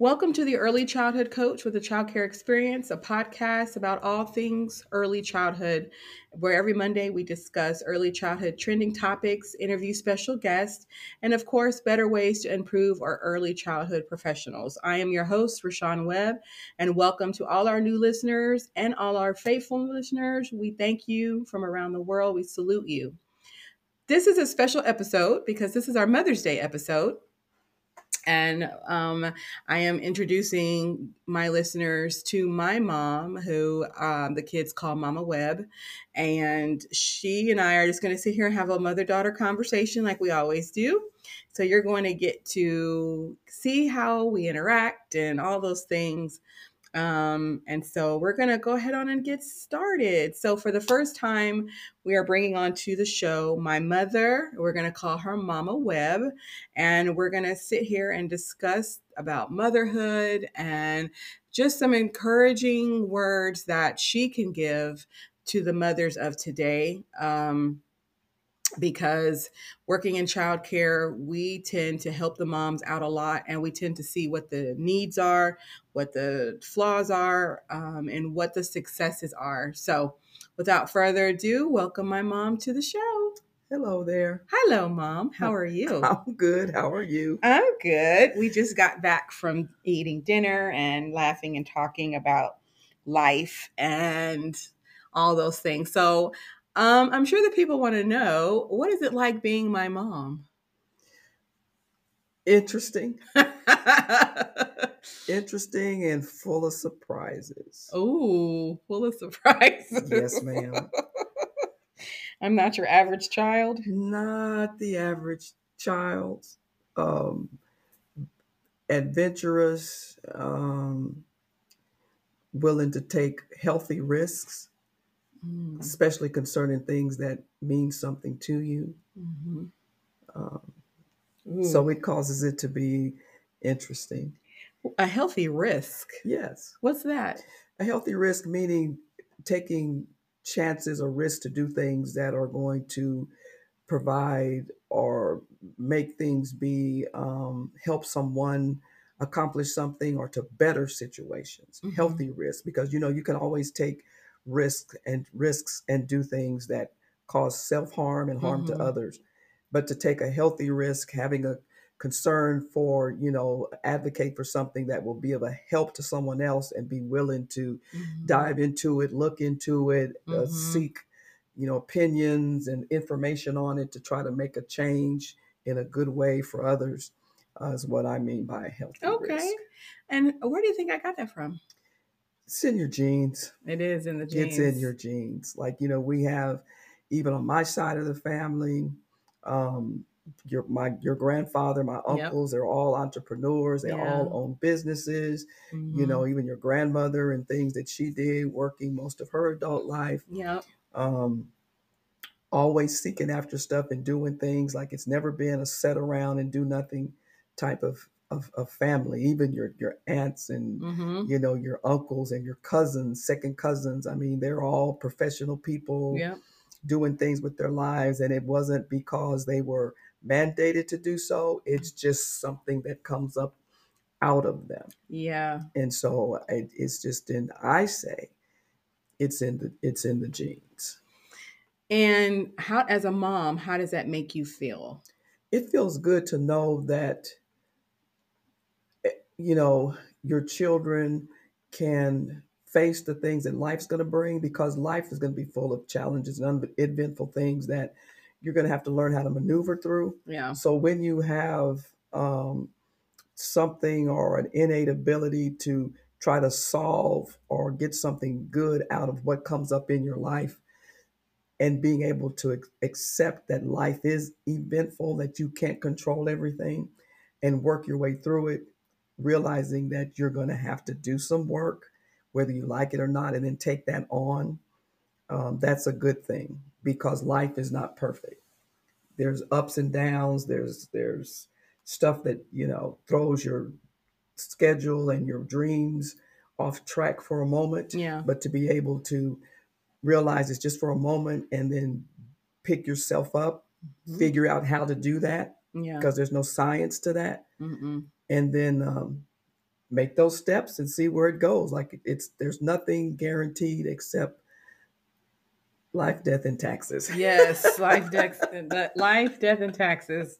Welcome to the Early Childhood Coach with a Child Care Experience, a podcast about all things early childhood, where every Monday we discuss early childhood trending topics, interview special guests, and of course, better ways to improve our early childhood professionals. I am your host, Rashawn Webb, and welcome to all our new listeners and all our faithful listeners. We thank you from around the world. We salute you. This is a special episode because this is our Mother's Day episode. And I am introducing my listeners to my mom, who the kids call Mama Webb. And she and I are just going to sit here and have a mother daughter conversation like we always do. So you're going to get to see how we interact and all those things. And so we're going to go ahead on and get started. So for the first time, we are bringing on to the show my mother. We're going to call her Mama Webb, and we're going to sit here and discuss about motherhood and just some encouraging words that she can give to the mothers of today. Because working in childcare, we tend to help the moms out a lot, and we tend to see what the needs are, what the flaws are, and what the successes are. So without further ado, welcome my mom to the show. Hello there. Hello, Mom. How are you? I'm good. How are you? I'm good. We just got back from eating dinner and laughing and talking about life and all those things. So I'm sure that people want to know, what is it like being my mom? Interesting. Interesting and full of surprises. Oh, full of surprises. Yes, ma'am. I'm not your average child. Not the average child. Adventurous, willing to take healthy risks, especially concerning things that mean something to you. Mm-hmm. So it causes it to be interesting. A healthy risk. Yes. What's that? A healthy risk meaning taking chances or risks to do things that are going to provide or make things be help someone accomplish something or to better situations. Mm-hmm. Healthy risk, because you can always take risks and do things that cause self-harm and harm to others. But to take a healthy risk, having a concern for, advocate for something that will be of a help to someone else and be willing to dive into it, look into it, seek, opinions and information on it to try to make a change in a good way for others, is what I mean by a healthy risk. And where do you think I got that from? It's in your genes. It is in the genes. It's in your genes. Like, we have, even on my side of the family, your grandfather, my uncles, they're all entrepreneurs. They all own businesses. Even your grandmother and things that she did working most of her adult life. Always seeking after stuff and doing things. Like, it's never been a sit around and do nothing type of family. Even your aunts and your uncles and your cousins, second cousins. I mean, they're all professional people doing things with their lives, and it wasn't because they were mandated to do so. It's just something that comes up out of them. And so it's just I say it's in the genes. And how, as a mom, how does that make you feel? It feels good to know that, your children can face the things that life's going to bring, because life is going to be full of challenges and uneventful things that you're going to have to learn how to maneuver through. So when you have something or an innate ability to try to solve or get something good out of what comes up in your life, and being able to accept that life is eventful, that you can't control everything, and work your way through it, realizing that you're going to have to do some work, whether you like it or not, and then take that on. That's a good thing, because life is not perfect. There's ups and downs. There's stuff that, throws your schedule and your dreams off track for a moment. But to be able to realize it's just for a moment, and then pick yourself up, figure out how to do that, because there's no science to that. And then make those steps and see where it goes. Like there's nothing guaranteed except life, death, and taxes. Yes, life, death, and taxes.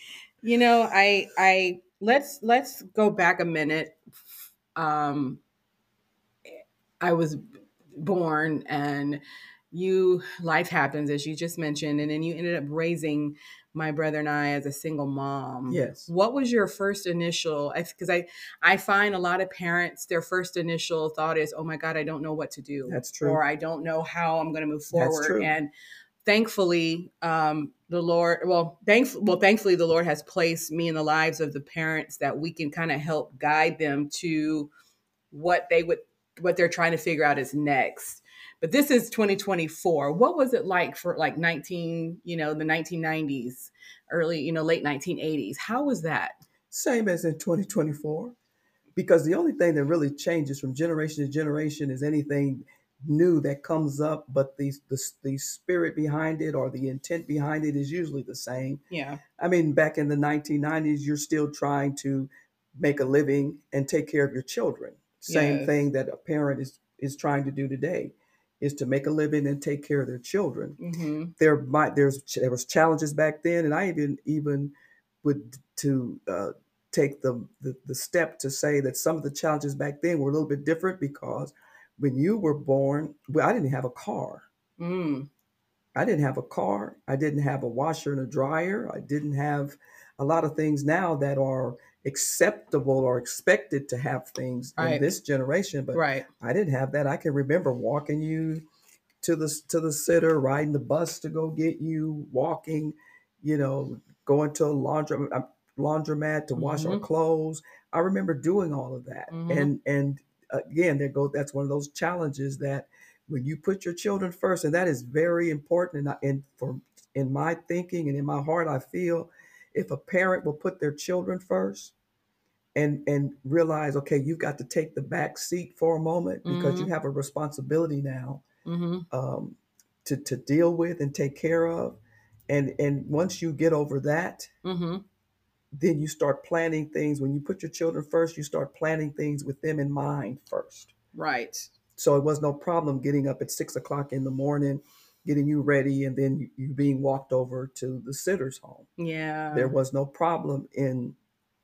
I let's go back a minute. Um, I was born, and life happens, as you just mentioned, and then you ended up raising my brother and I as a single mom. Yes. What was your first initial? Because I find a lot of parents, their first initial thought is, oh my God, I don't know what to do. That's true. Or I don't know how I'm going to move forward. That's true. And thankfully, the Lord, thankfully the Lord has placed me in the lives of the parents that we can kind of help guide them to what they're trying to figure out is next. But this is 2024. What was it like for like the 1990s, early, late 1980s? How was that? Same as in 2024, because the only thing that really changes from generation to generation is anything new that comes up, but the spirit behind it or the intent behind it is usually the same. Yeah. I mean, back in the 1990s, you're still trying to make a living and take care of your children. Same Yes. thing that a parent is trying to do today, is to make a living and take care of their children. Mm-hmm. There was challenges back then, and I even would to take the step to say that some of the challenges back then were a little bit different, because when you were born, well, I didn't have a car. I didn't have a car. I didn't have a washer and a dryer. I didn't have a lot of things now that are acceptable or expected to have things in this generation. But Right. I didn't have that. I can remember walking you to the sitter, riding the bus to go get you, walking, going to a laundromat to wash our clothes. I remember doing all of that. And again, that's one of those challenges that when you put your children first, and that is very important. In my thinking and in my heart, I feel if a parent will put their children first and realize, okay, you've got to take the back seat for a moment, because you have a responsibility now to deal with and take care of. And once you get over that, then you start planning things. When you put your children first, you start planning things with them in mind first. Right. So it was no problem getting up at 6 o'clock in the morning, getting you ready, and then you being walked over to the sitter's home. Yeah. There was no problem in,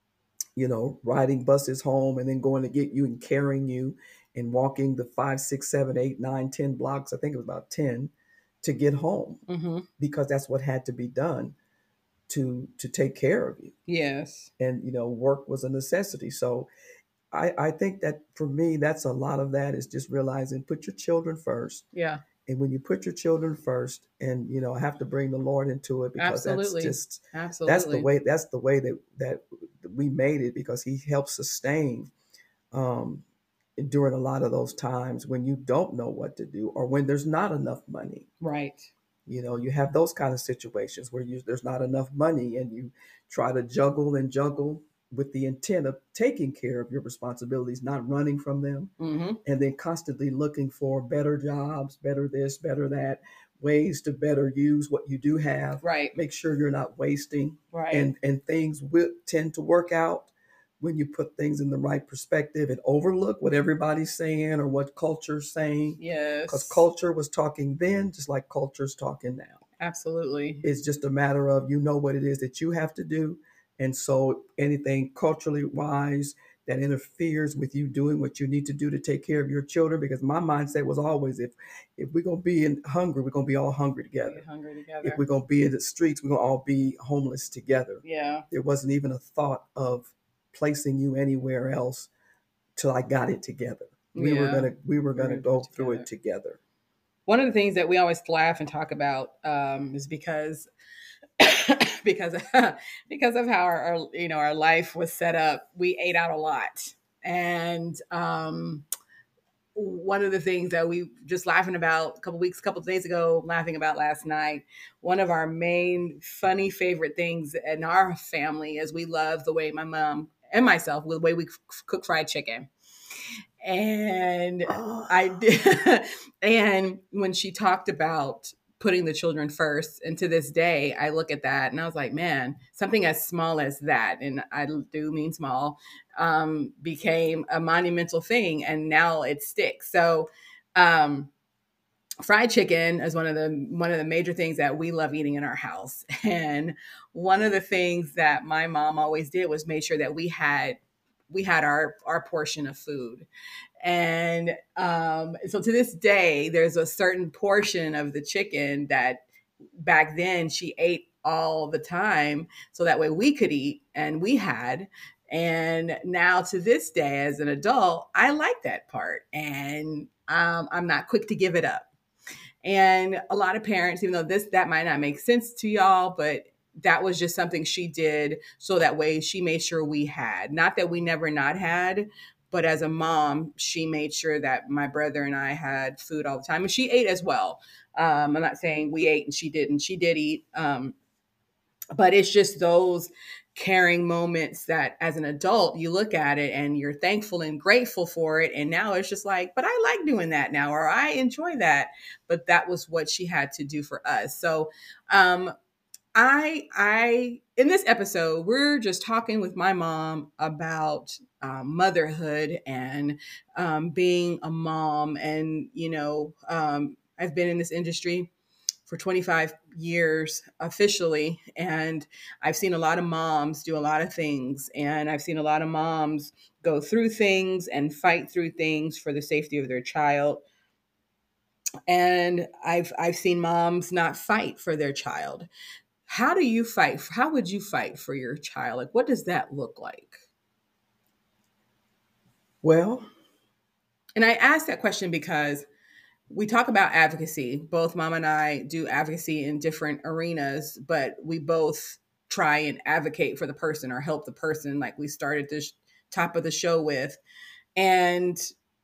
riding buses home and then going to get you and carrying you and walking the 5, 6, 7, 8, 9, 10 blocks. I think it was about 10 to get home, because that's what had to be done to take care of you. Yes. And, work was a necessity. So I think that for me, that's a lot of that is just realizing, put your children first. Yeah. And when you put your children first, and I have to bring the Lord into it, because Absolutely. that's the way that we made it, because He helps sustain during a lot of those times when you don't know what to do, or when there's not enough money. Right. You have those kind of situations where there's not enough money, and you try to juggle with the intent of taking care of your responsibilities, not running from them, and then constantly looking for better jobs, better this, better that, ways to better use what you do have. Right. Make sure you're not wasting. Right. And things will tend to work out when you put things in the right perspective and overlook what everybody's saying or what culture's saying. Yes. Because culture was talking then, just like culture's talking now. Absolutely. It's just a matter of, what it is that you have to do. And so anything culturally wise that interferes with you doing what you need to do to take care of your children, because my mindset was always, if we're going to be hungry, we're going to be all hungry together. If we're going to be in the streets, we're going to all be homeless together. Yeah. There wasn't even a thought of placing you anywhere else till I got it together. We were gonna go through it together. One of the things that we always laugh and talk about is because because of how our life was set up, we ate out a lot. And one of the things that we just laughing about a couple of days ago, laughing about last night, one of our main funny favorite things in our family is we love the way my mom and myself, the way we cook fried chicken. And I did. And when she talked about putting the children first. And to this day, I look at that and I was like, man, something as small as that, and I do mean small, became a monumental thing, and now it sticks. So, fried chicken is one of the major things that we love eating in our house. And one of the things that my mom always did was make sure that we had our portion of food. And so to this day, there's a certain portion of the chicken that back then she ate all the time, so that way we could eat and we had. And now to this day, as an adult, I like that part, and I'm not quick to give it up. And a lot of parents, even though that might not make sense to y'all, but that was just something she did, so that way she made sure we had. Not that we never not had, but as a mom, she made sure that my brother and I had food all the time. And she ate as well. I'm not saying we ate and she didn't. She did eat. But it's just those caring moments that as an adult you look at it and you're thankful and grateful for it, and now it's just like, but I like doing that now, or I enjoy that. But that was what she had to do for us. So I in this episode, we're just talking with my mom about motherhood and being a mom. And I've been in this industry for 25 years officially, and I've seen a lot of moms do a lot of things, and I've seen a lot of moms go through things and fight through things for the safety of their child. And I've seen moms not fight for their child. How do you fight? How would you fight for your child? Like, what does that look like? Well, And I ask that question because we talk about advocacy. Both mom and I do advocacy in different arenas, but we both try and advocate for the person or help the person, like we started this top of the show with. And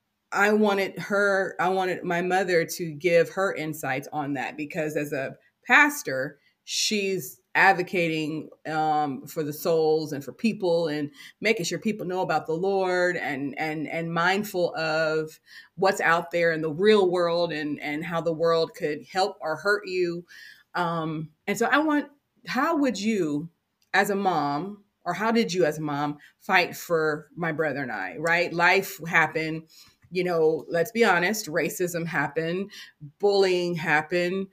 I wanted my mother to give her insights on that, because as a pastor, she's advocating for the souls and for people, and making sure people know about the Lord, and mindful of what's out there in the real world, and how the world could help or hurt you. And so how would you as a mom, or how did you as a mom fight for my brother and I, right? Life happened, let's be honest, racism happened, bullying happened,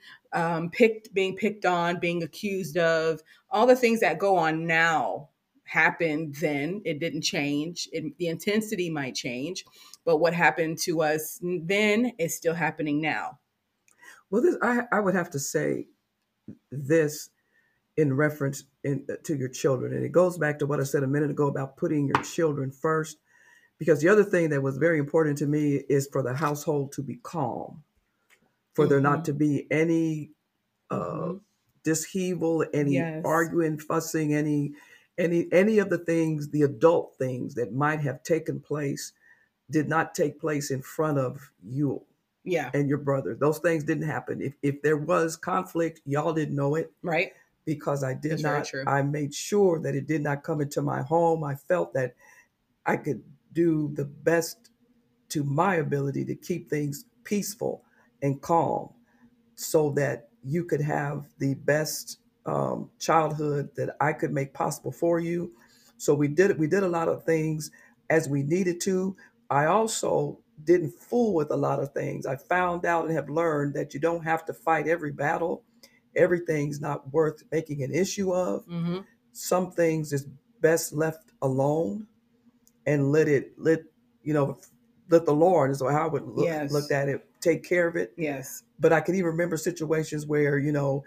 being picked on, being accused of, all the things that go on now happened then. It didn't change. The intensity might change, but what happened to us then is still happening now. well, I would have to say this in reference to your children, and it goes back to what I said a minute ago about putting your children first. Because the other thing that was very important to me is for the household to be calm, for there not Mm-hmm. to be any uh, Mm-hmm. dishevel, any Yes. arguing, fussing, any of the things, the adult things that might have taken place, did not take place in front of you Yeah. and your brother. Those things didn't happen. If there was conflict, y'all didn't know it, Right. because I did That's very not. true. I made sure that it did not come into my home. I felt that I could do the best to my ability to keep things peaceful and calm, so that you could have the best childhood that I could make possible for you. So we did a lot of things as we needed to. I also didn't fool with a lot of things. I found out and have learned that you don't have to fight every battle. Everything's not worth making an issue of. Mm-hmm. Some things is best left alone, and you know let the Lord, is how I would looked Yes. at it, take care of it. Yes. But I can even remember situations where,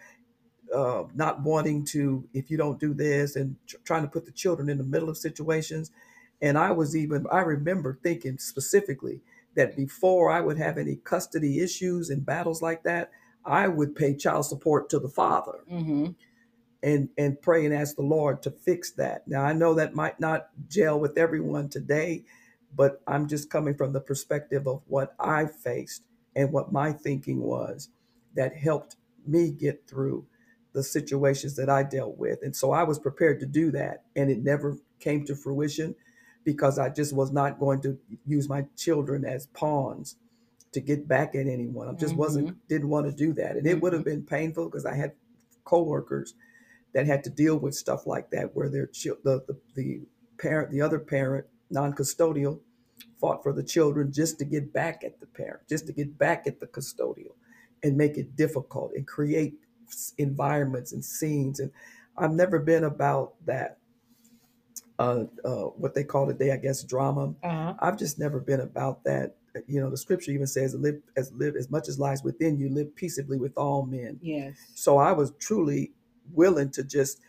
not wanting to, if you don't do this, and trying to put the children in the middle of situations. And I remember thinking specifically that before I would have any custody issues and battles like that, I would pay child support to the father, Mm-hmm. and pray and ask the Lord to fix that. Now I know that might not gel with everyone today, but I'm just coming from the perspective of what I faced and what my thinking was, that helped me get through the situations that I dealt with. And so I was prepared to do that, and it never came to fruition, because I just was not going to use my children as pawns to get back at anyone. I just Mm-hmm. didn't want to do that. And it would Mm-hmm. have been painful because I had coworkers that had to deal with stuff like that, where the parent, the other parent, non-custodial, fought for the children just to get back at the parent, just to get back at the custodial, and make it difficult and create environments and scenes. And I've never been about that. What they call today, I guess, drama. Uh-huh. I've just never been about that. You know, the scripture even says, "Live as much as lies within you, live peaceably with all men." Yes. So I was truly willing to just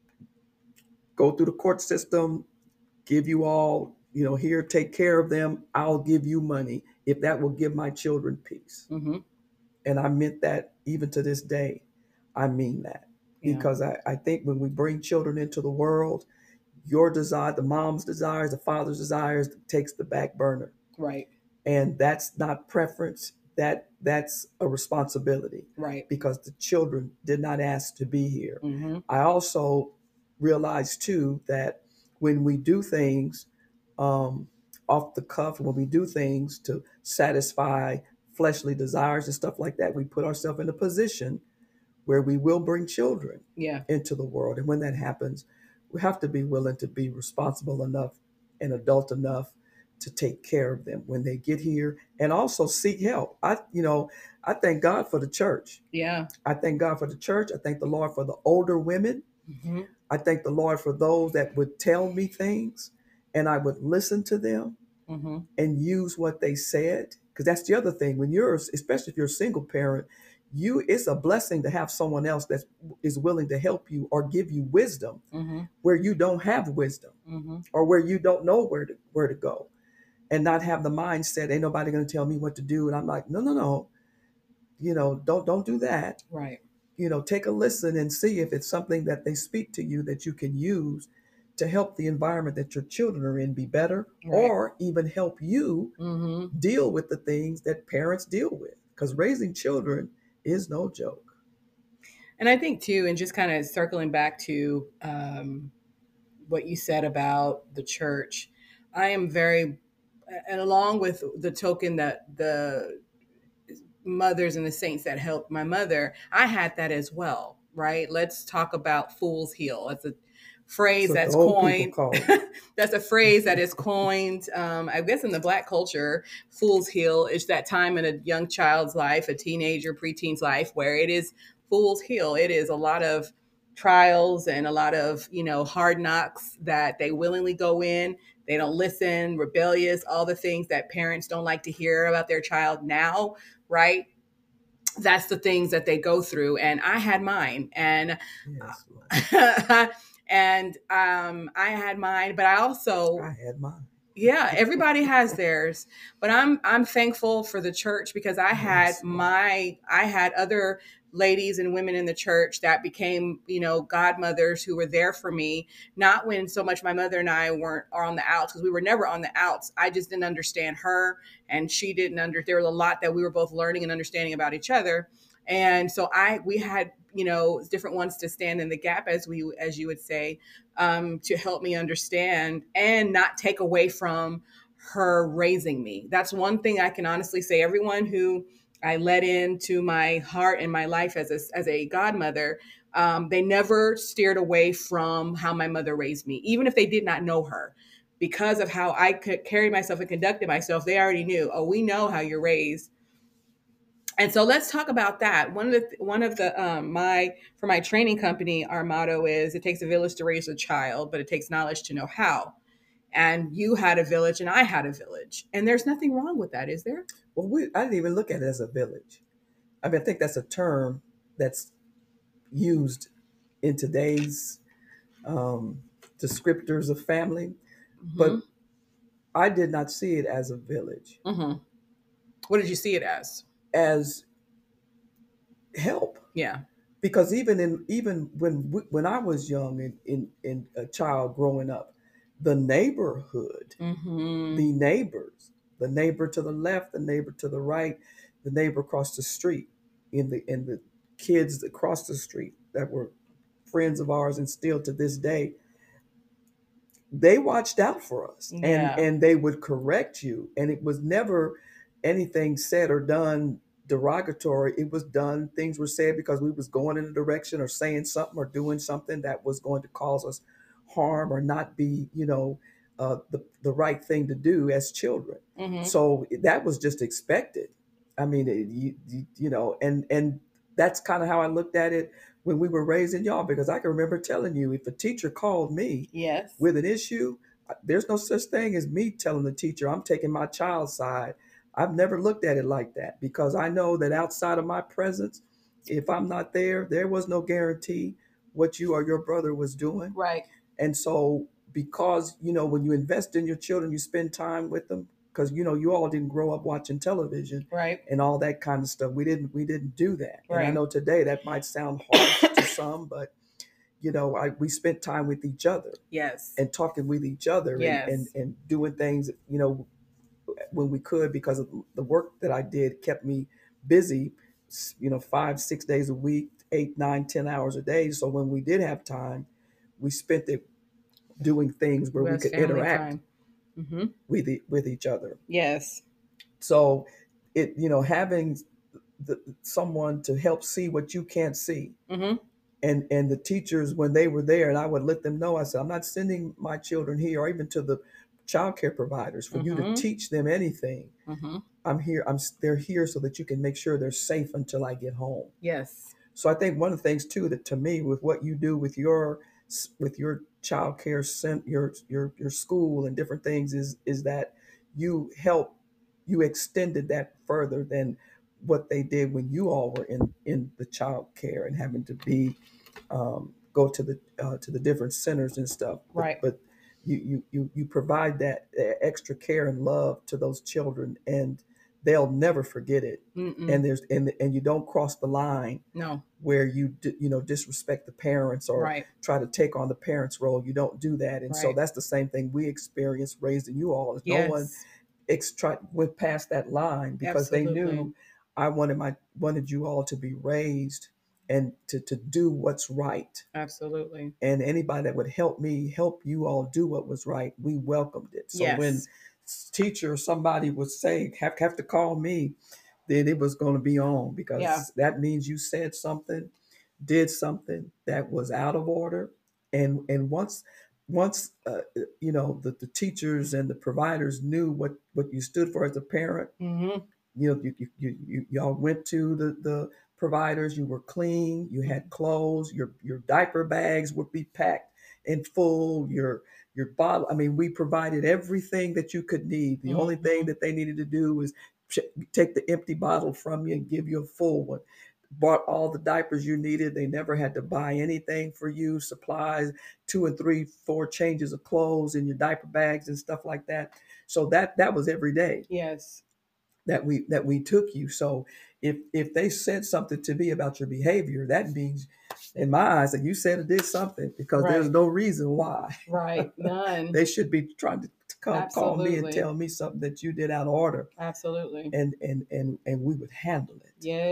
go through the court system, give you all, here, take care of them. I'll give you money if that will give my children peace. Mm-hmm. And I meant that even to this day. I mean that Yeah. because I think when we bring children into the world, your desire, the mom's desires, the father's desires takes the back burner. Right. And that's not preference. That's a responsibility. Right. Because the children did not ask to be here. Mm-hmm. I also realize too that when we do things off the cuff, when we do things to satisfy fleshly desires and stuff like that, we put ourselves in a position where we will bring children Yeah. into the world. And when that happens, we have to be willing to be responsible enough and adult enough to take care of them when they get here, and also seek help. I thank God for the church. Yeah. I thank God for the church. I thank the Lord for the older women. Mm-hmm. I thank the Lord for those that would tell me things and I would listen to them Mm-hmm. and use what they said. Because that's the other thing. When you're, especially if you're a single parent, it's a blessing to have someone else that is willing to help you or give you wisdom Mm-hmm. where you don't have wisdom, Mm-hmm. or where you don't know where to go, and not have the mindset, ain't nobody going to tell me what to do. And I'm like, no, no, no, don't do that. Right. Take a listen and see if it's something that they speak to you that you can use to help the environment that your children are in be better, Right. or even help you Mm-hmm. deal with the things that parents deal with. Because raising children is no joke. And I think too, and just kind of circling back to what you said about the church, I am very, and along with the token that the mothers and the saints that helped my mother, I had that as well, right? Let's talk about Fool's Hill. That's a phrase That's what that's the old people coined. call it. That's a phrase that is coined, I guess, in the Black culture. Fool's Hill is that time in a young child's life, a teenager, preteen's life, where it is Fool's Hill. It is a lot of trials and a lot of, hard knocks that they willingly go in. They don't listen, rebellious, all the things that parents don't like to hear about their child now, right? That's the things that they go through. And I had mine. And Yes, and I had mine, but I also, I had mine. yeah, everybody has theirs, but I'm thankful for the church because I had Yes. I had other ladies and women in the church that became, godmothers who were there for me, not when so much my mother and I are on the outs, because we were never on the outs. I just didn't understand her and she didn't there was a lot that we were both learning and understanding about each other. And so we had, different ones to stand in the gap, as you would say, to help me understand and not take away from her raising me. That's one thing I can honestly say. Everyone who I let into my heart and my life as a godmother, they never steered away from how my mother raised me, even if they did not know her. Because of how I could carry myself and conducted myself, they already knew, oh, we know how you're raised. And so let's talk about that. One of the for my training company, our motto is, it takes a village to raise a child, but it takes knowledge to know how. And you had a village and I had a village. And there's nothing wrong with that, is there? Well, I didn't even look at it as a village. I mean, I think that's a term that's used in today's descriptors of family, Mm-hmm. but I did not see it as a village. Mm-hmm. What did you see it as help? Yeah. Because even when I was young and in a child growing up, the neighborhood, Mm-hmm. the neighbors, the neighbor to the left, the neighbor to the right, the neighbor across the street, in the kids across the street that were friends of ours and still to this day, they watched out for us, Yeah. and they would correct you, and it was never anything said or done derogatory, it was done. Things were said because we was going in a direction or saying something or doing something that was going to cause us harm or not be, the right thing to do as children. Mm-hmm. So that was just expected. I mean, and that's kind of how I looked at it when we were raising y'all, because I can remember telling you, if a teacher called me Yes. with an issue, there's no such thing as me telling the teacher I'm taking my child's side. I've never looked at it like that, because I know that outside of my presence, if I'm not there, there was no guarantee what you or your brother was doing. Right. And so, because, when you invest in your children, you spend time with them, because, you all didn't grow up watching television Right. and all that kind of stuff. We didn't do that. And I Right. know today that might sound harsh to some, but we spent time with each other Yes. and talking with each other, Yes. and doing things, when we could, because of the work that I did kept me busy, 5, 6 days a week, 8, 9, 10 hours a day. So when we did have time, we spent it doing things where we Best could family interact time. Mm-hmm. with each other. Yes. So having someone to help see what you can't see. Mm-hmm. And the teachers, when they were there, and I would let them know, I said, I'm not sending my children here, or even to the child care providers, for you to Mm-hmm. teach them anything. Mm-hmm. They're here so that you can make sure they're safe until I get home. Yes. So I think one of the things too, that to me, with what you do with your child care, your school and different things, is that you extended that further than what they did when you all were in the child care and having to be go to the different centers and stuff. Right. But you provide that extra care and love to those children, and they'll never forget it. Mm-mm. And you don't cross the line. No. Where you disrespect the parents, or Right. try to take on the parents' role. You don't do that. And so Right. that's the same thing we experienced raising you all. Is Yes. No one went past that line, because they Absolutely. knew I wanted you all to be raised and to do what's right. Absolutely. And anybody that would help me help you all do what was right, we welcomed it. So Yes. when teacher or somebody would say have to call me, then it was going to be on, because Yeah. that means you said something, did something that was out of order. And once the teachers and the providers knew what you stood for as a parent, Mm-hmm. y'all went to the providers, you were clean, you had clothes, your diaper bags would be packed in full, your bottle. I mean, we provided everything that you could need. The only thing that they needed to do was take the empty bottle from you and give you a full one. Bought all the diapers you needed. They never had to buy anything for you. Supplies, 2 and 3, 4 changes of clothes in your diaper bags and stuff like that. So that was every day. Yes. That we took you. So if they said something to me about your behavior, that means in my eyes that you said or did something, because Right. there's no reason why. Right. None. They should be trying to call me and Absolutely. tell me something that you did out of order, Absolutely. and we would handle it.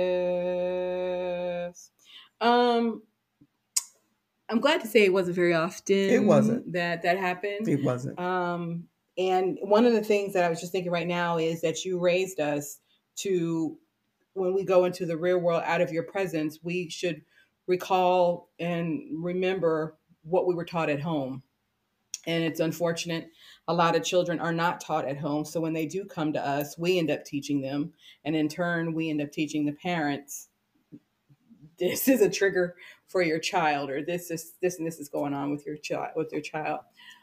Yes. I'm glad to say it wasn't very often. It wasn't. that happened. It wasn't. And one of the things that I was just thinking right now is that you raised us to, when we go into the real world out of your presence, we should recall and remember what we were taught at home. And it's unfortunate, a lot of children are not taught at home. So when they do come to us, we end up teaching them. And in turn, we end up teaching the parents, this is a trigger for your child, or this and this is going on with your child.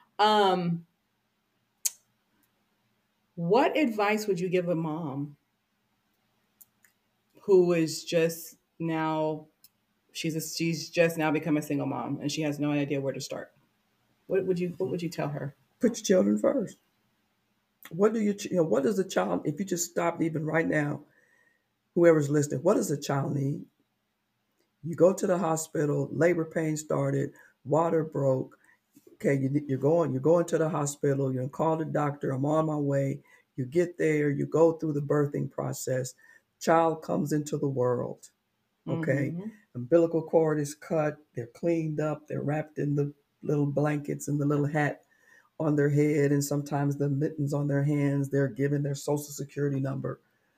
What advice would you give a mom who is just now, she's just now become a single mom and she has no idea where to start? What would you tell her? Put your children first. What does a child, if you just stopped even right now, whoever's listening, what does a child need? You go to the hospital, labor pain started, water broke. Okay, you're going to the hospital. You call the doctor. I'm on my way. You get there. You go through the birthing process. Child comes into the world. Okay, umbilical cord is cut. They're cleaned up. They're wrapped in the little blankets and the little hat on their head, and sometimes the mittens on their hands. They're given their social security number.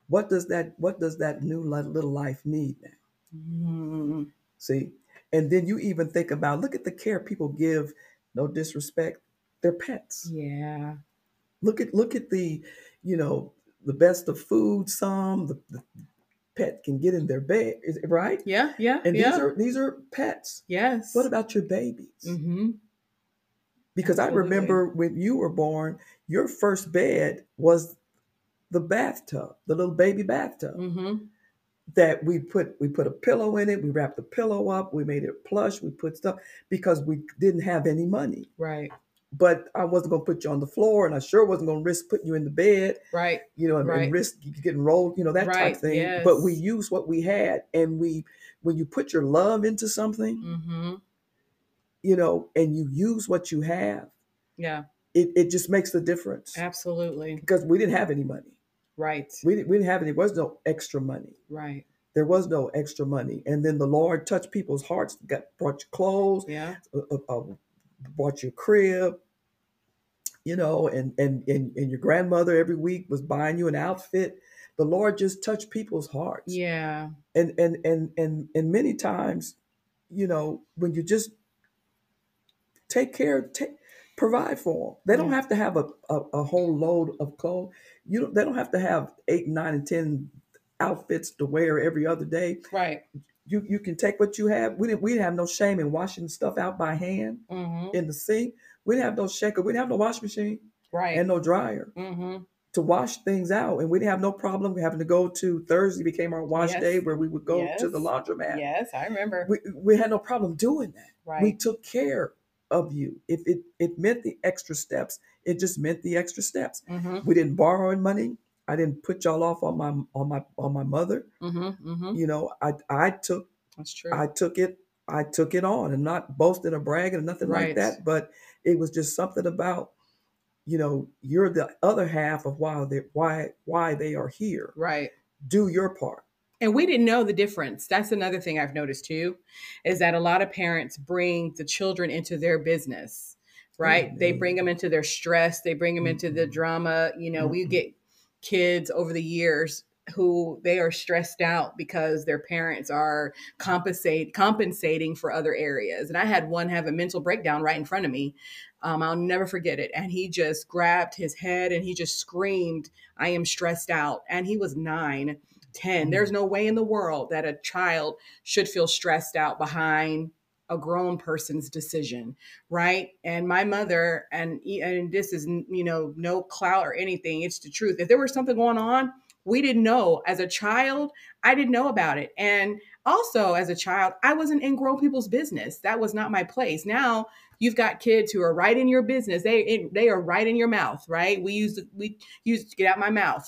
what does that new little life need now? Mm, See, and then you even think about, look at the care people give, no disrespect, their pets. yeah. Look at the, you know, the best of food. Some the pet can get in their bed, right? Yeah. Yeah. And these Yeah. are pets. What Yes. about your babies? Mm-hmm. Because I Absolutely. remember when you were born, your first bed was the bathtub, the little baby bathtub Mm-hmm. that we put a pillow in it, we wrapped the pillow up, we made it plush, we put stuff because we didn't have any money. Right. But I wasn't going to put you on the floor, and I sure wasn't going to risk putting you in the bed, Right. and Right. risk getting rolled, that type Right. thing. But we Yes. used what we had, and when you put your love into something, Mm-hmm. and you use what you have, Yeah. it just makes the difference. Absolutely. Because we didn't have any money. Right. We didn't have any. There was no extra money. Right. There was no extra money. And then the Lord touched people's hearts, brought you clothes, Yeah. brought you a crib, and your grandmother every week was buying you an outfit. The Lord just touched people's hearts. Yeah. And many times, when you just provide for them. They don't Yeah. have to have a whole load of clothes. They don't have to have 8, 9, and 10 outfits to wear every other day. Right. You can take what you have. We didn't have no shame in washing stuff out by hand Mm-hmm. in the sink. We didn't have no shaker. We didn't have no washing machine Right. and no dryer Mm-hmm. to wash things out. And we didn't have no problem having to go to Thursday became our wash day Yes. where we would go to the Yes. laundromat. Yes. I remember. We had no problem doing that. We Right. took care of you. If it meant the extra steps, it just meant the extra steps. Mm-hmm. We didn't borrow any money. I didn't put y'all off on my mother. Mm-hmm. Mm-hmm. I took That's true. I took it I took it on, and not boasting or bragging or nothing like Right. that, but it was just something about, you're the other half of why they are here. Right. Do your part. And we didn't know the difference. That's another thing I've noticed too, is that a lot of parents bring the children into their business, right? Oh, They no. bring them into their stress, they bring them into the drama. We get kids over the years who they are stressed out because their parents are compensating for other areas. And I had one have a mental breakdown right in front of me. I'll never forget it. And he just grabbed his head and he just screamed, "I am stressed out." And he was 9, 10. There's no way in the world that a child should feel stressed out behind a grown person's decision, right? And my mother, and this is, no clout or anything, it's the truth. If there was something going on, we didn't know. As a child, I didn't know about it. And also as a child, I wasn't in grown people's business. That was not my place. Now you've got kids who are right in your business. They are right in your mouth, right? We used to get out my mouth.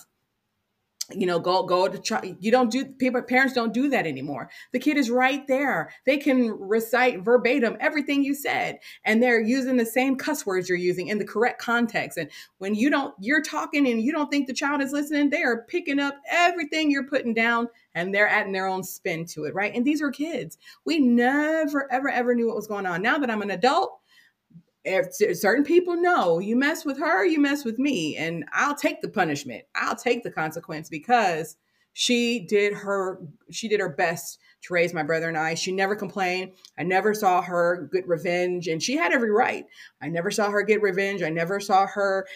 Go to try. You don't do people. Parents don't do that anymore. The kid is right there. They can recite verbatim everything you said, and they're using the same cuss words you're using in the correct context. And when you're talking and you don't think the child is listening, they are picking up everything you're putting down, and they're adding their own spin to it, right? And these are kids. We never, ever, ever knew what was going on. Now that I'm an adult, if certain people know, you mess with her, you mess with me, and I'll take the punishment. I'll take the consequence because she did her best to raise my brother and I. She never complained. I never saw her get revenge, and she had every right. I never saw her get revenge. I never saw her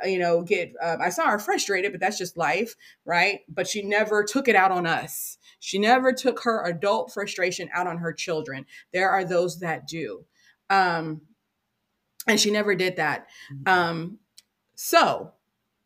I saw her frustrated, but that's just life, right? But she never took it out on us. She never took her adult frustration out on her children. There are those that do. And she never did that. So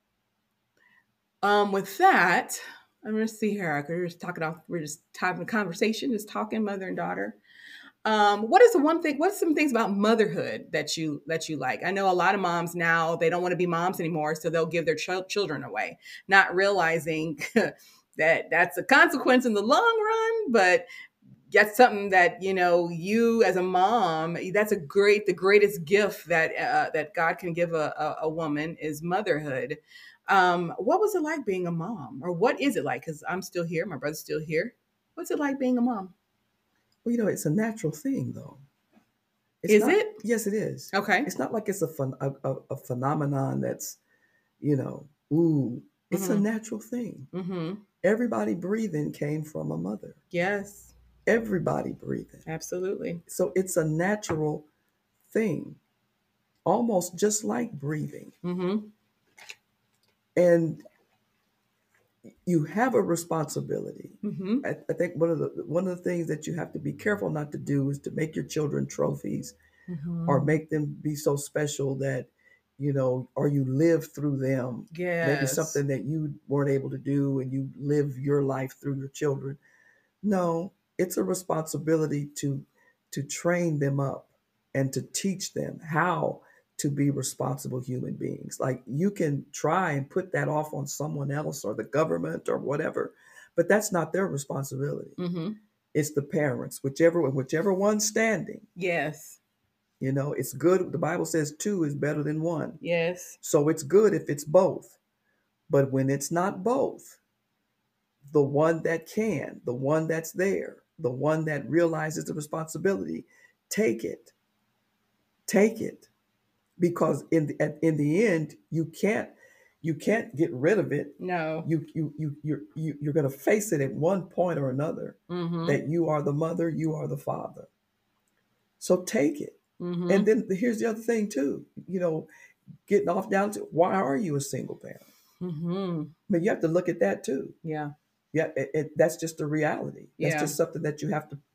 with that, I'm gonna see here. We're just having a conversation, just talking mother and daughter. What's some things about motherhood that you like? I know a lot of moms now, they don't want to be moms anymore, so they'll give their children away, not realizing that that's a consequence in the long run, but that's something that you as a mom, that's the greatest gift that God can give a woman is motherhood. What was it like being a mom, or what is it like? Because I'm still here, my brother's still here. What's it like being a mom? Well, it's a natural thing, though. Is it? Yes, it is. Okay. It's not like it's a phenomenon that's, ooh, It's a natural thing. Everybody breathing came from a mother. Yes. Everybody breathing. Absolutely. So it's a natural thing, almost just like breathing. And you have a responsibility. I think one of the things that you have to be careful not to do is to make your children trophies or make them be so special that, or you live through them. Maybe Yes. something that you weren't able to do and you live your life through your children. No, it's a responsibility to train them up and to teach them how to be responsible human beings. Like, you can try and put that off on someone else or the government or whatever, but that's not their responsibility. It's the parents, whichever one's standing. Yes. It's good. The Bible says 2 is better than 1. Yes. So it's good if it's both. But when it's not both, the one that can, the one that's there, the one that realizes the responsibility, take it. Take it. Because in the end, you can't get rid of it. No. You're going to face it at one point or another, that you are the mother, you are the father. So take it. And then here's the other thing too, getting off down to, why are you a single parent? But you have to look at that too. Yeah. Yeah, that's just a reality. That's Yeah. just something that you have to,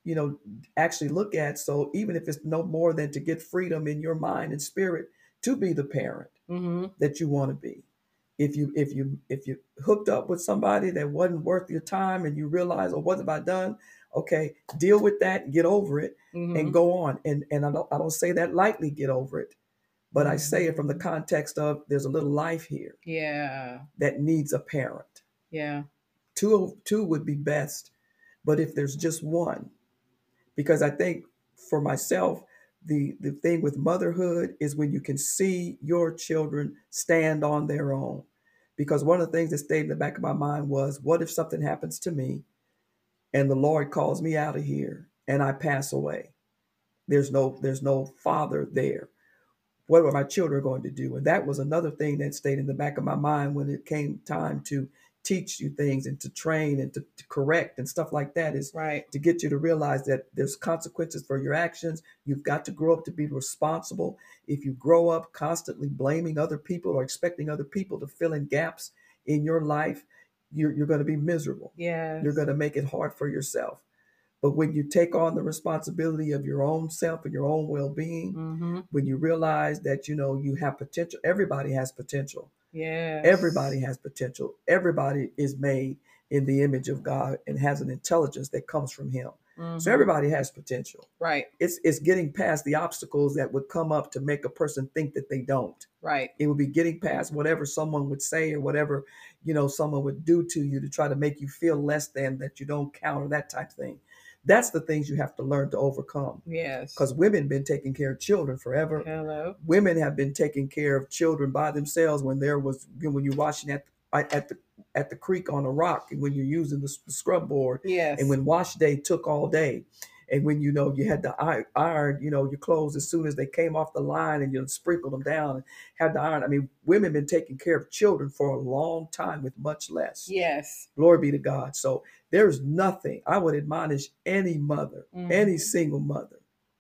actually look at. So even if it's no more than to get freedom in your mind and spirit to be the parent that you want to be. If you hooked up with somebody that wasn't worth your time and you realize, oh, what have I done? Okay, deal with that, get over it, and go on. And I don't say that lightly, get over it, but I say it from the context of, there's a little life here. Yeah. That needs a parent. Yeah. Two would be best, but if there's just one, because I think for myself, the thing with motherhood is when you can see your children stand on their own. Because one of the things that stayed in the back of my mind was, what if something happens to me and the Lord calls me out of here and I pass away? There's no father there. What are my children going to do? And that was another thing that stayed in the back of my mind when it came time to teach you things and to train and to correct and stuff like that, is Right. to get you to realize that there's consequences for your actions. You've got to grow up to be responsible. If you grow up constantly blaming other people or expecting other people to fill in gaps in your life, you're going to be miserable. Yes. You're going to make it hard for yourself. But when you take on the responsibility of your own self and your own well-being, when you realize that, you have potential, everybody has potential. Yes. Everybody has potential. Everybody is made in the image of God and has an intelligence that comes from Him. So everybody has potential. Right. It's getting past the obstacles that would come up to make a person think that they don't. Right. It would be getting past whatever someone would say or whatever, someone would do to you to try to make you feel less than, that you don't count, or that type of thing. That's the things you have to learn to overcome. Yes. Because women have been taking care of children forever. Hello. Women have been taking care of children by themselves when you're washing at the creek on a rock, and when you're using the scrub board. Yes. And when wash day took all day. And when, you had to iron, your clothes as soon as they came off the line, and you sprinkled them down and had to iron. I mean, women have been taking care of children for a long time with much less. Yes. Glory be to God. So there's nothing. I would admonish any mother, any single mother,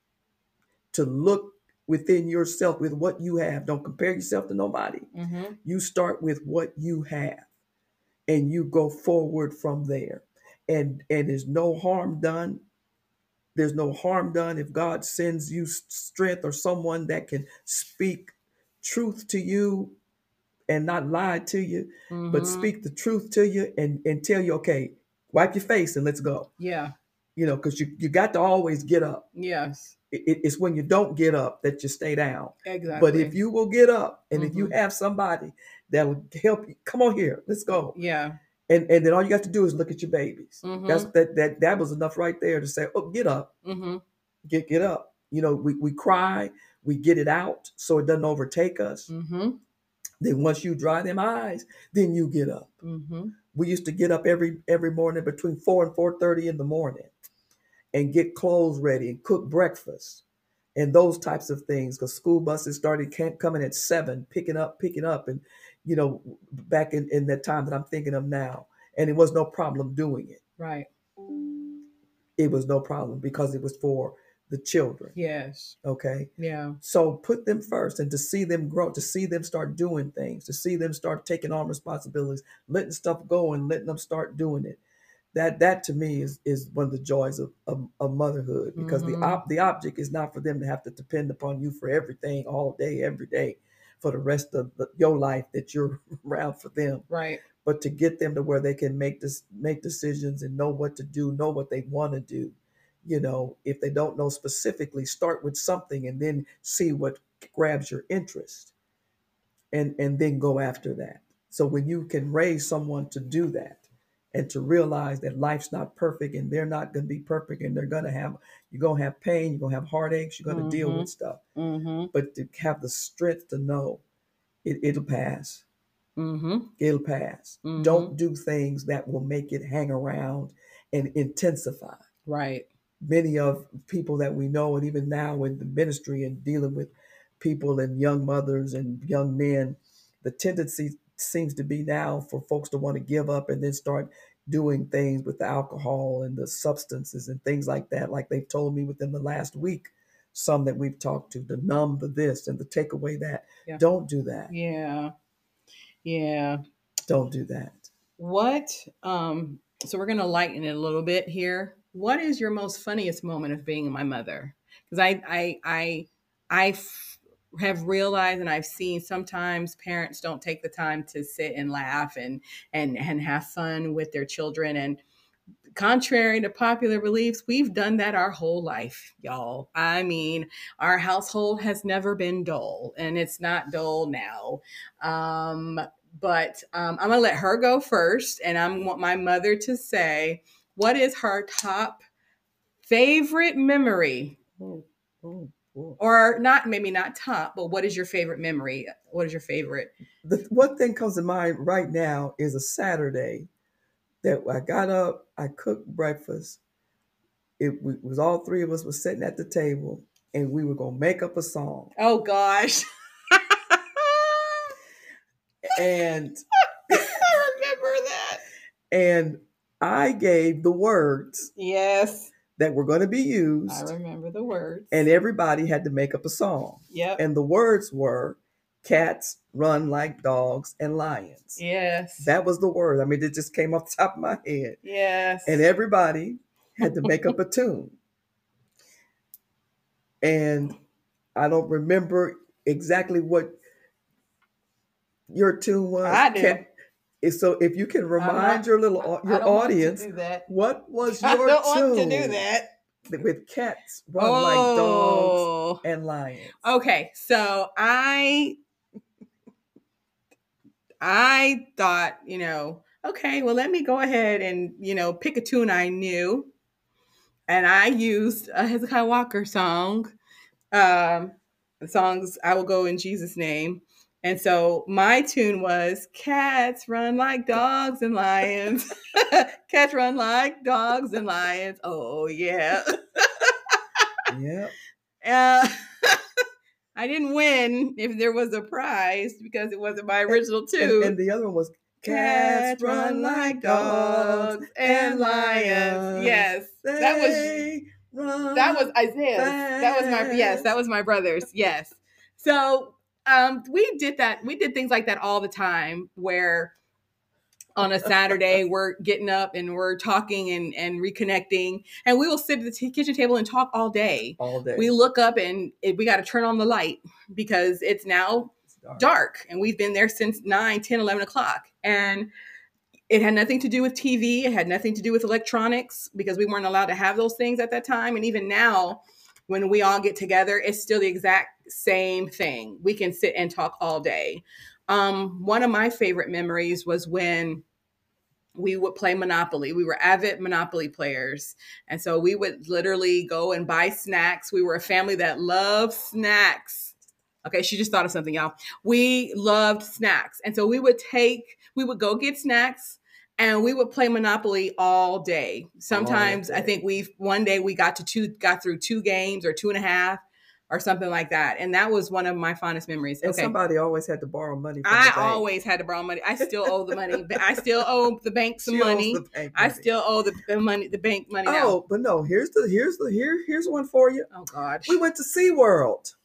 to look within yourself with what you have. Don't compare yourself to nobody. You start with what you have, and you go forward from there. And there's no harm done. There's no harm done if God sends you strength or someone that can speak truth to you and not lie to you, but speak the truth to you and tell you, okay, wipe your face and let's go. Yeah. Because you got to always get up. Yes. It's when you don't get up that you stay down. Exactly. But if you will get up, and if you have somebody that will help you, come on here, let's go. Yeah. And then all you got to do is look at your babies. That was enough right there to say, oh, get up. Get up. We cry, we get it out so it doesn't overtake us. Then once you dry them eyes, then you get up. We used to get up every morning between 4 and 4:30 in the morning and get clothes ready and cook breakfast and those types of things, because school buses started coming at 7, picking up, and you know, back in that time that I'm thinking of now. And it was no problem doing it. Right. It was no problem because it was for the children. Yes. Okay. Yeah. So put them first, and to see them grow, to see them start doing things, to see them start taking on responsibilities, letting stuff go and letting them start doing it. That to me is one of the joys of motherhood, because the object is not for them to have to depend upon you for everything all day, every day, for the rest of your life that you're around for them. Right. But to get them to where they can make decisions and know what to do, know what they want to do. You know, if they don't know specifically, start with something and then see what grabs your interest, and then go after that. So when you can raise someone to do that, and to realize that life's not perfect and they're not going to be perfect, and you're going to have pain, you're going to have heartaches, you're going to deal with stuff. But to have the strength to know it'll pass. It'll pass. Don't do things that will make it hang around and intensify. Right. Many of people that we know, and even now in the ministry and dealing with people and young mothers and young men, the tendency seems to be now for folks to want to give up and then start doing things with the alcohol and the substances and things like that. Like they've told me within the last week, some that we've talked to numb the this and to take away that. Yeah. Don't do that. Yeah. Yeah. Don't do that. What? So we're gonna lighten it a little bit here. What is your most funniest moment of being my mother? Because I have realized, and I've seen sometimes parents don't take the time to sit and laugh and have fun with their children. And contrary to popular beliefs, we've done that our whole life, y'all. I mean, our household has never been dull, and it's not dull now. But I'm going to let her go first, and I want my mother to say, what is her top favorite memory? Or not, maybe not top, but what is your favorite memory? What is your favorite? One thing comes to mind right now is a Saturday that I got up, I cooked breakfast. It was all three of us were sitting at the table, and we were going to make up a song. Oh, gosh. And I remember that. And I gave the words. Yes. That were going to be used. I remember the words. And everybody had to make up a song. Yep. And the words were, cats run like dogs and lions. Yes. That was the word. I mean, it just came off the top of my head. Yes. And everybody had to make up a tune. And I don't remember exactly what your tune was. I do. So if you can remind your audience, what was your tune? I don't want to do that. With cats run like dogs and lions. Okay, so I thought, okay, well, let me go ahead and, pick a tune I knew. And I used a Hezekiah Walker song. The songs, I Will Go in Jesus' Name. And so my tune was, cats run like dogs and lions. Cats run like dogs and lions. Oh, yeah. Yeah. I didn't win if there was a prize because it wasn't my original tune. And the other one was, cats run like dogs and lions. Yes. That was Isaiah. That was my brother's. Yes. So we did that. We did things like that all the time, where on a Saturday we're getting up and we're talking and reconnecting, and we will sit at the kitchen table and talk all day. All day. We look up and we got to turn on the light because it's now dark, and we've been there since 9, 10, 11 o'clock. And it had nothing to do with TV. It had nothing to do with electronics because we weren't allowed to have those things at that time. And even now, when we all get together, it's still the exact same thing. We can sit and talk all day. One of my favorite memories was when we would play Monopoly. We were avid Monopoly players. And so we would literally go and buy snacks. We were a family that loved snacks. Okay, she just thought of something, y'all. We loved snacks. And so we would go get snacks and we would play Monopoly all day. Sometimes I think one day we got through 2 games or 2.5 or something like that. And that was one of my fondest memories. And okay. somebody always had to borrow money from the I bank. always had to borrow money. I still owe the money. I still owe the bank some She money. owes the bank I money. still owe the money, the bank money now. Oh, but no, here's one for you. Oh gosh. We went to SeaWorld.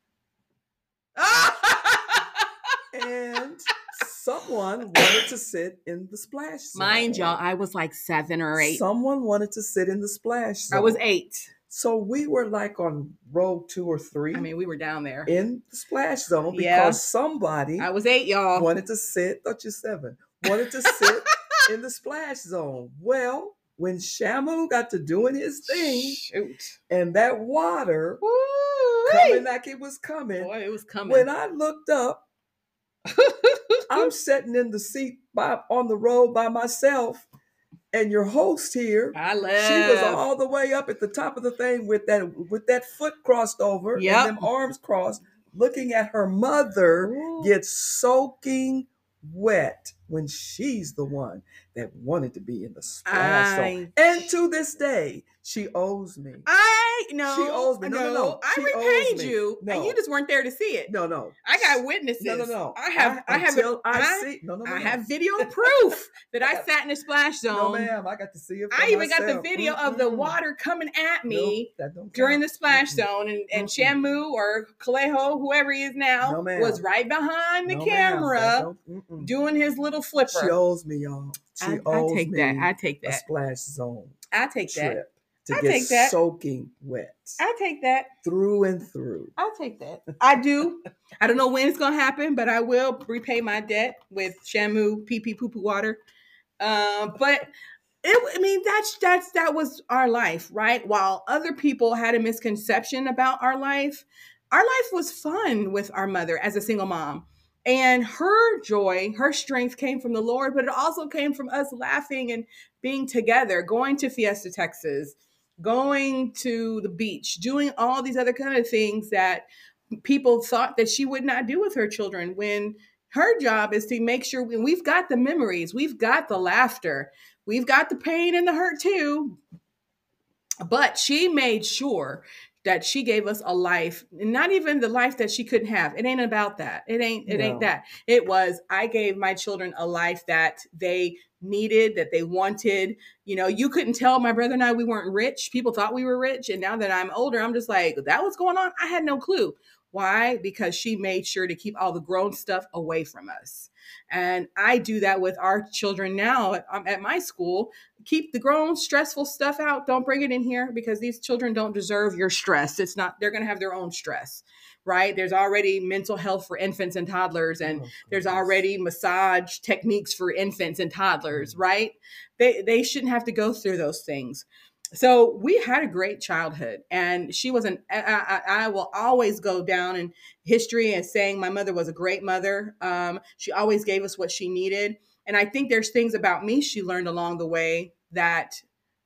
And someone wanted to sit in the splash zone. Mind y'all, I was like 7 or 8. Someone wanted to sit in the splash zone. I was 8. So we were like on row 2 or 3. I mean, we were down there in the splash zone because somebody I was 8, y'all. wanted to sit. Thought you 7. Wanted to sit in the splash zone. Well, when Shamu got to doing his thing, shoot, and that water Woo-wee. coming like it was coming. Boy, it was coming. When I looked up, I'm sitting in the seat on the road by myself, and your host here, I left. She was all the way up at the top of the thing with that foot crossed over and them arms crossed, looking at her mother get soaking wet when she's the one that wanted to be in the splash zone. And to this day, she owes me. She owes me. No. I repaid you, and you just weren't there to see it. No. I got witnesses. No. I have video proof that I sat in the splash zone. No, ma'am. I got to see it. I even got the video of the water coming at me during the splash zone, and Shamu or Kaleho, whoever he is now, was right behind the camera doing his little flipper. She owes me, y'all. I take that. A splash zone. I take that. To get soaking wet. I take that. Through and through. I take that. I do. I don't know when it's going to happen, but I will repay my debt with Shamu pee poo poo water. But that was our life, right? While other people had a misconception about our life was fun with our mother as a single mom. And her joy, her strength came from the Lord, but it also came from us laughing and being together, going to Fiesta, Texas, going to the beach, doing all these other kind of things that people thought that she would not do with her children, when her job is to make sure we've got the memories, we've got the laughter, we've got the pain and the hurt too. But she made sure that she gave us a life, and not even the life that she couldn't have. It ain't about that. It ain't that. It was, I gave my children a life that they needed, that they wanted. You couldn't tell my brother and I, we weren't rich. People thought we were rich. And now that I'm older, I'm just like, that was going on. I had no clue. Why? Because she made sure to keep all the grown stuff away from us. And I do that with our children now at my school. Keep the grown stressful stuff out. Don't bring it in here, because these children don't deserve your stress. They're going to have their own stress, right? There's already mental health for infants and toddlers, and there's already massage techniques for infants and toddlers, right? They shouldn't have to go through those things. So we had a great childhood, and she was I will always go down in history as saying my mother was a great mother. She always gave us what she needed. And I think there's things about me she learned along the way that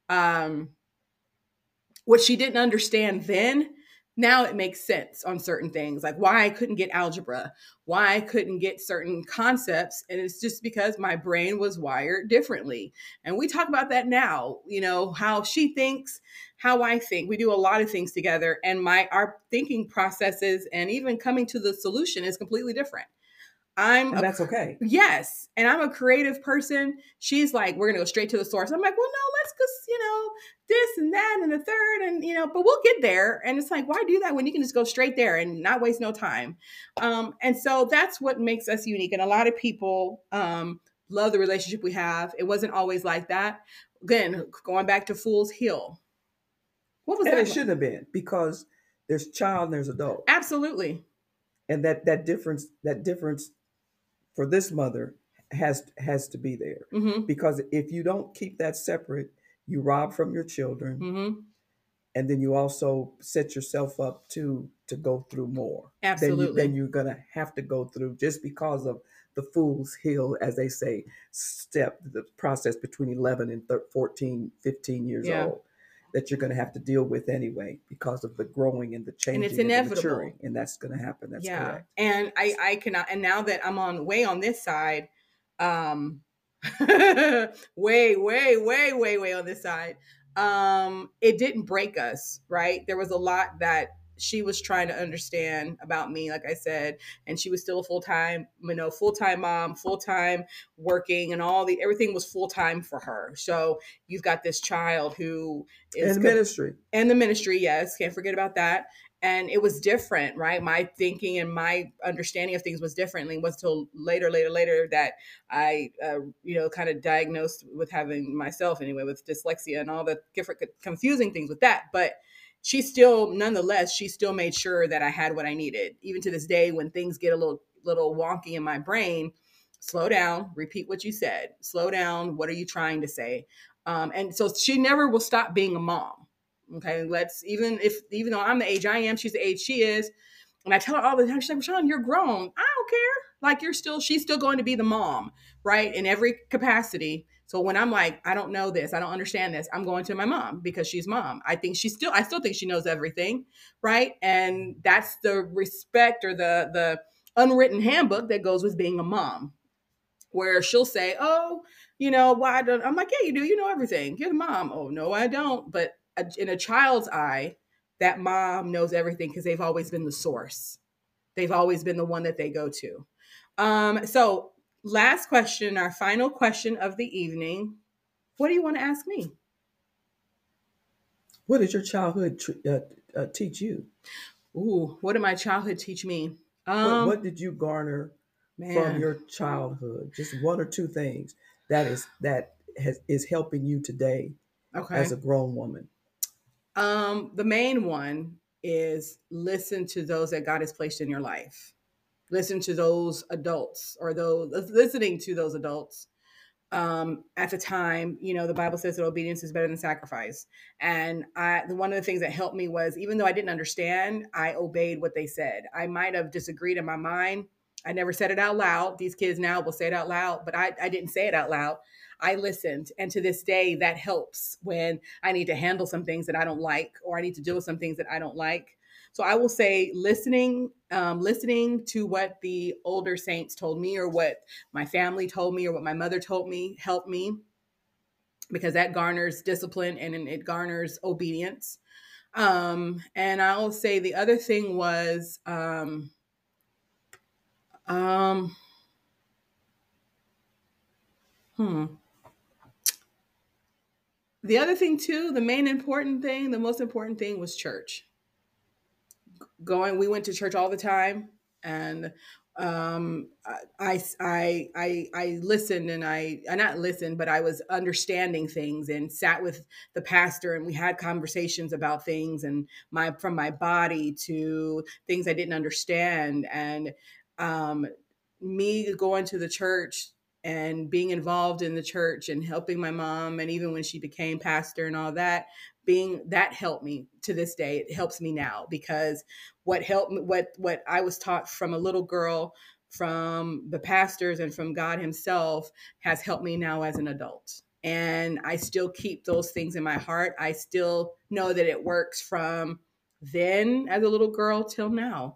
what she didn't understand then, now it makes sense on certain things, like why I couldn't get algebra, why I couldn't get certain concepts. And it's just because my brain was wired differently. And we talk about that now, how she thinks, how I think. We do a lot of things together, and our thinking processes and even coming to the solution is completely different. That's okay. Yes. And I'm a creative person. She's like, we're going to go straight to the source. I'm like, well, no, let's just, this and that and the third and, but we'll get there. And it's like, why do that when you can just go straight there and not waste no time? And so that's what makes us unique. And a lot of people love the relationship we have. It wasn't always like that. Again, going back to Fool's Hill. What was that? It shouldn't have been, because there's child and there's adult. Absolutely. And that difference for this mother has to be there. Mm-hmm. Because if you don't keep that separate, you rob from your children. Mm-hmm. And then you also set yourself up to go through more. Absolutely. Then you're going to have to go through, just because of the Fool's Hill, as they say, the process between 11 and 14, 15 years old, that you're going to have to deal with anyway, because of the growing and the changing, and it's inevitable, and the maturing, and that's going to happen. That's correct. And I cannot. And now that I'm on this side, way on this side, it didn't break us, right? There was a lot that she was trying to understand about me, like I said, and she was still a full-time, full-time mom, full-time working, and everything was full-time for her. So you've got this child who is And ministry. and the ministry, yes, can't forget about that. And it was different, right? My thinking and my understanding of things was different. And it was until later that I, kind of diagnosed with having myself anyway with dyslexia and all the different confusing things with that. But nonetheless, she still made sure that I had what I needed. Even to this day, when things get a little wonky in my brain, slow down, repeat what you said, slow down. What are you trying to say? And so she never will stop being a mom. Okay, even though I'm the age I am, she's the age she is, and I tell her all the time, she's like, Sean, you're grown. I don't care. Like she's still going to be the mom, right? In every capacity. So when I'm like, I don't know this, I don't understand this, I'm going to my mom because she's mom. I still think she knows everything, right? And that's the respect or the unwritten handbook that goes with being a mom, where she'll say, "Oh, why don't?" I'm like, "Yeah, you do. You know everything. You're the mom." "Oh, no, I don't." But in a child's eye, that mom knows everything because they've always been the source. They've always been the one that they go to. So, last question, our final question of the evening. What do you want to ask me? What did your childhood teach you? Ooh, what did my childhood teach me? What did you garner from Man, your childhood? Just one or two things is helping you today okay. as a grown woman. The main one is listen to those that God has placed in your life. Listen to those adults, or those listening to those adults. At the time, the Bible says that obedience is better than sacrifice. And one of the things that helped me was, even though I didn't understand, I obeyed what they said. I might have disagreed in my mind. I never said it out loud. These kids now will say it out loud, but I didn't say it out loud. I listened. And to this day, that helps when I need to handle some things that I don't like, or I need to deal with some things that I don't like. So I will say listening to what the older saints told me, or what my family told me, or what my mother told me, helped me, because that garners discipline and it garners obedience. And I'll say the other thing was, um, hmm. The other thing too, the most important thing was church. We went to church all the time, and I listened, and I not listened, but I was understanding things and sat with the pastor, and we had conversations about things, and from my body to things I didn't understand. And um, me going to the church and being involved in the church and helping my mom, and even when she became pastor and all that, being that helped me to this day. It helps me now, because what helped me, what I was taught from a little girl, from the pastors and from God himself, has helped me now as an adult. And I still keep those things in my heart. I still know that it works from then as a little girl till now.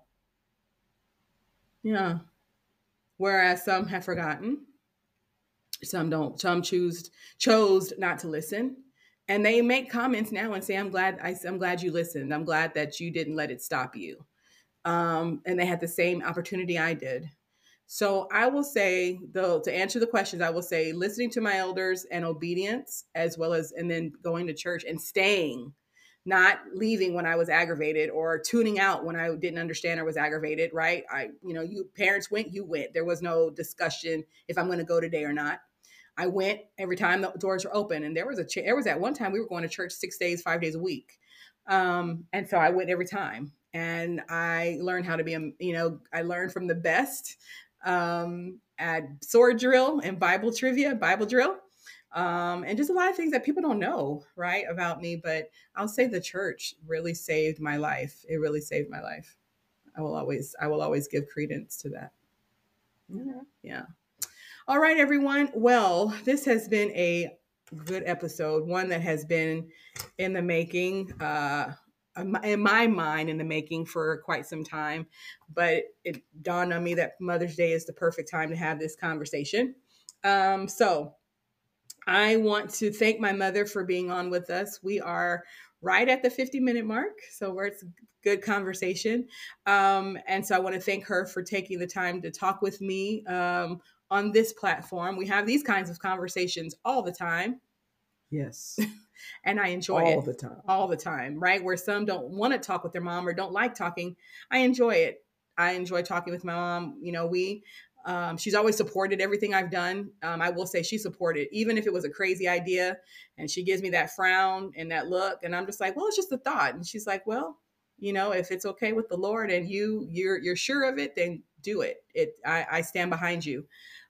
Yeah. Whereas some have forgotten, some don't, some chose not to listen. And they make comments now and say, I'm glad you listened. I'm glad that you didn't let it stop you. And they had the same opportunity I did. So I will say, though, to answer the questions, I will say listening to my elders and obedience, as well as, and then going to church and staying, not leaving when I was aggravated, or tuning out when I didn't understand or was aggravated, right? You parents went, you went. There was no discussion if I'm going to go today or not. I went every time the doors were open. And there was at one time we were going to church 6 days, 5 days a week. And so I went every time, and I learned how to be, I learned from the best at sword drill and Bible drill. And just a lot of things that people don't know, right, about me. But I'll say the church really saved my life. It really saved my life. I will always give credence to that. Yeah. Yeah. All right, everyone. Well, this has been a good episode, one that has been in the making, in my mind, in the making for quite some time. But it dawned on me that Mother's Day is the perfect time to have this conversation. So I want to thank my mother for being on with us. We are right at the 50-minute mark. So where it's good conversation. And so I want to thank her for taking the time to talk with me on this platform. We have these kinds of conversations all the time. Yes. And I enjoy All it the time. all the time, right? Where some don't want to talk with their mom or don't like talking. I enjoy it. I enjoy talking with my mom. She's always supported everything I've done. I will say she supported, even if it was a crazy idea, and she gives me that frown and that look, and I'm just like, well, it's just a thought. And she's like, well, if it's okay with the Lord and you're sure of it, then do it. I stand behind you.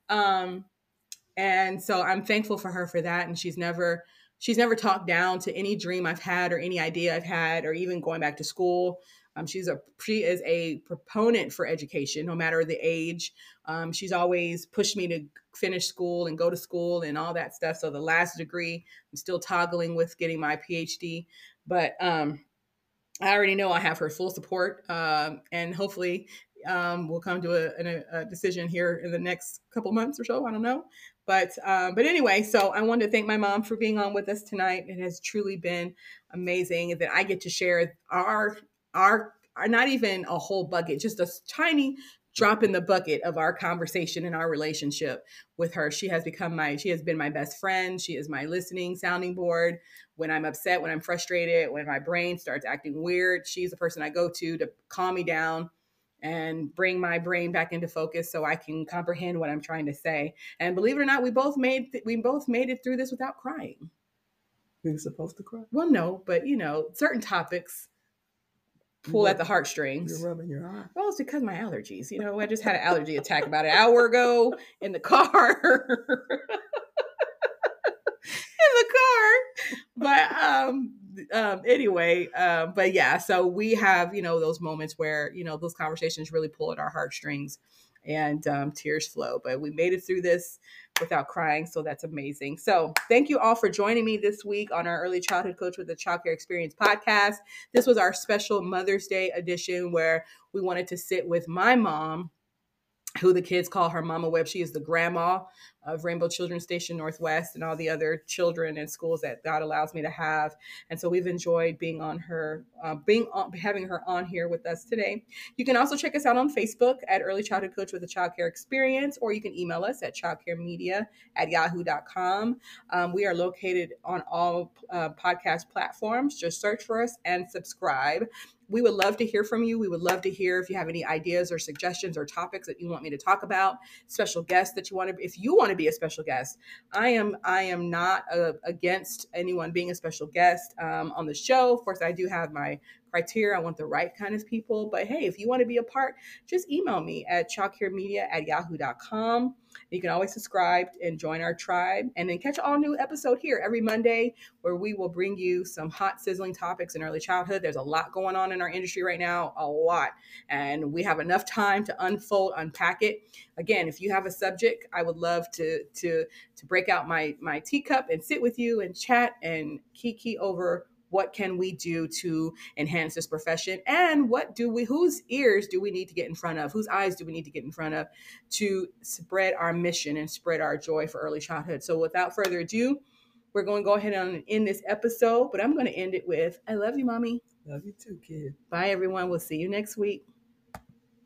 And so I'm thankful for her for that. And she's never talked down to any dream I've had or any idea I've had, or even going back to school. She is a proponent for education, no matter the age. She's always pushed me to finish school and go to school and all that stuff. So the last degree, I'm still toggling with getting my PhD, but I already know I have her full support, and hopefully we'll come to a decision here in the next couple months or so. I don't know, but anyway, so I wanted to thank my mom for being on with us tonight. It has truly been amazing that I get to share our not even a whole bucket, just a tiny drop in the bucket of our conversation and our relationship with her. She has been my best friend. She is my listening sounding board. When I'm upset, when I'm frustrated, when my brain starts acting weird, she's the person I go to calm me down and bring my brain back into focus so I can comprehend what I'm trying to say. And believe it or not, we both made it through this without crying. We were supposed to cry? Well, no, but certain topics pull at the heartstrings. You're rubbing your eye. Well, it's because my allergies. I just had an allergy attack about an hour ago in the car. But anyway, but yeah, so we have those moments where those conversations really pull at our heartstrings, and tears flow. But we made it through this without crying, so that's amazing. So thank you all for joining me this week on our Early Childhood Coach with the Child Care Experience podcast. This was our special Mother's Day edition where we wanted to sit with my mom, who the kids call her Mama Webb. She is the grandma of Rainbow Children's Station Northwest and all the other children and schools that God allows me to have. And so we've enjoyed being on her, having her on here with us today. You can also check us out on Facebook at Early Childhood Coach with a Child Care Experience, or you can email us at childcaremedia@yahoo.com. We are located on all podcast platforms. Just search for us and subscribe. We would love to hear from you. We would love to hear if you have any ideas or suggestions or topics that you want me to talk about, special guests that you want to, if you want to be a special guest. I am not against anyone being a special guest on the show. Of course, I do have my criteria. I want the right kind of people. But hey, if you want to be a part, just email me at childcaremedia@yahoo.com. You can always subscribe and join our tribe, and then catch all new episode here every Monday, where we will bring you some hot, sizzling topics in early childhood. There's a lot going on in our industry right now, a lot, and we have enough time to unpack it. Again, if you have a subject, I would love to break out my teacup and sit with you and chat and kiki over what can we do to enhance this profession, and whose ears do we need to get in front of, whose eyes do we need to get in front of to spread our mission and spread our joy for early childhood. So without further ado, we're going to go ahead and end this episode, but I'm going to end it with, I love you, Mommy. Love you too, kid. Bye, everyone. We'll see you next week.